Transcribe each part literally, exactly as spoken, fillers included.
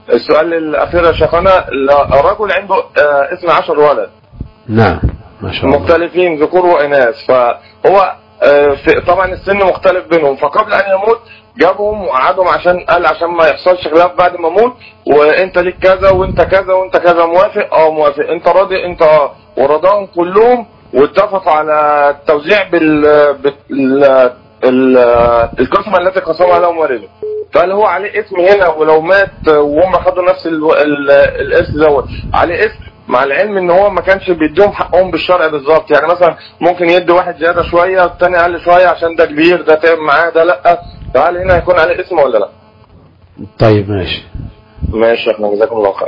السؤال الأخير يا شيخنا، الرجل عنده اثني عشر ولد. نعم ما شاء الله. مختلفين ذكور وإناث، فهو طبعا السن مختلف بينهم، فقبل أن يموت جابهم وقعدهم عشان قال عشان ما يحصلش خلاف بعد ما اموت، وانت ليك كذا وانت كذا وانت كذا، موافق؟ اه موافق. انت راضي؟ انت اه. ورضاهم كلهم واتفقوا على التوزيع بال, بال... ال... القسمه التي قسمها لهم والده. فهل هو عليه اسم هنا ولو مات وهم خدوا نفس ال... ال... الاسم دوت عليه اسم، مع العلم ان هو ما كانش بيديهم حقهم بالشرع بالظبط؟ يعني مثلا ممكن يدي واحد زياده شويه والثاني اقل شويه عشان ده كبير ده تعب معاه ده لا، فهل هنا هيكون عليه اسم ولا لا؟ طيب ماشي ماشي يا اخوان، جزاكم الله خير.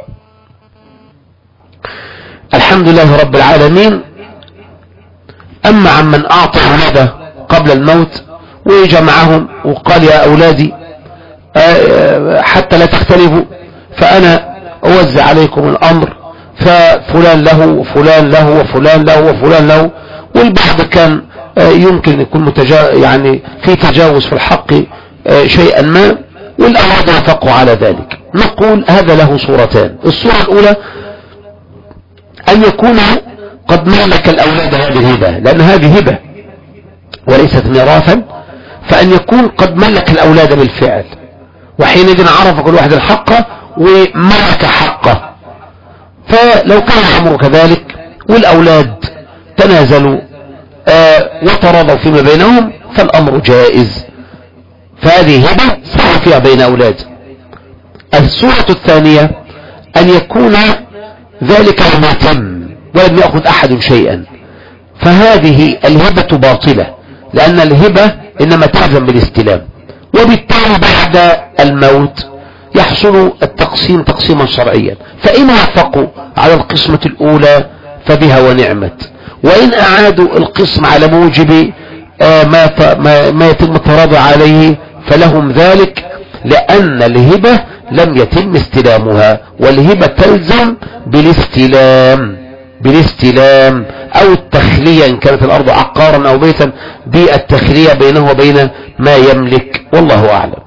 الحمد لله رب العالمين. اما عمن اعطى اولاده قبل الموت وجمعهم وقال يا اولادي حتى لا تختلفوا فانا اوزع عليكم الامر، ففلان له وفلان له وفلان له وفلان له، والبعض كان يمكن يكون متجا يعني في تجاوز في الحق شيئا ما، والأولاد وافقوا على ذلك. نقول هذا له صورتان. الصورة الأولى أن يكون قد ملك الأولاد هذه الهبة، لأن هذه هبة وليست ميراثا، فأن يكون قد ملك الأولاد بالفعل، وحينئذ عرف كل واحد الحق وملك حقه. فلو كان الأمر كذلك والأولاد تنازلوا آه وتراضوا فيما بينهم فالأمر جائز، فهذه هبة صار فيها بين أولاد. الصورة الثانية أن يكون ذلك لم يتم ولم يأخذ أحد شيئا، فهذه الهبة باطلة، لأن الهبة إنما تلزم بالاستلام، وبالتالي بعد الموت يحصل التقسيم تقسيما شرعيا. فإن وافقوا على القسمة الأولى فبها ونعمت، وإن أعادوا القسم على موجب ما ما يتم التراضي عليه فلهم ذلك، لأن الهبة لم يتم استلامها، والهبة تلزم بالاستلام بالاستلام أو التخلية إن كانت الأرض عقارا أو بيتا، بالتخلية بينه وبين ما يملك، والله أعلم.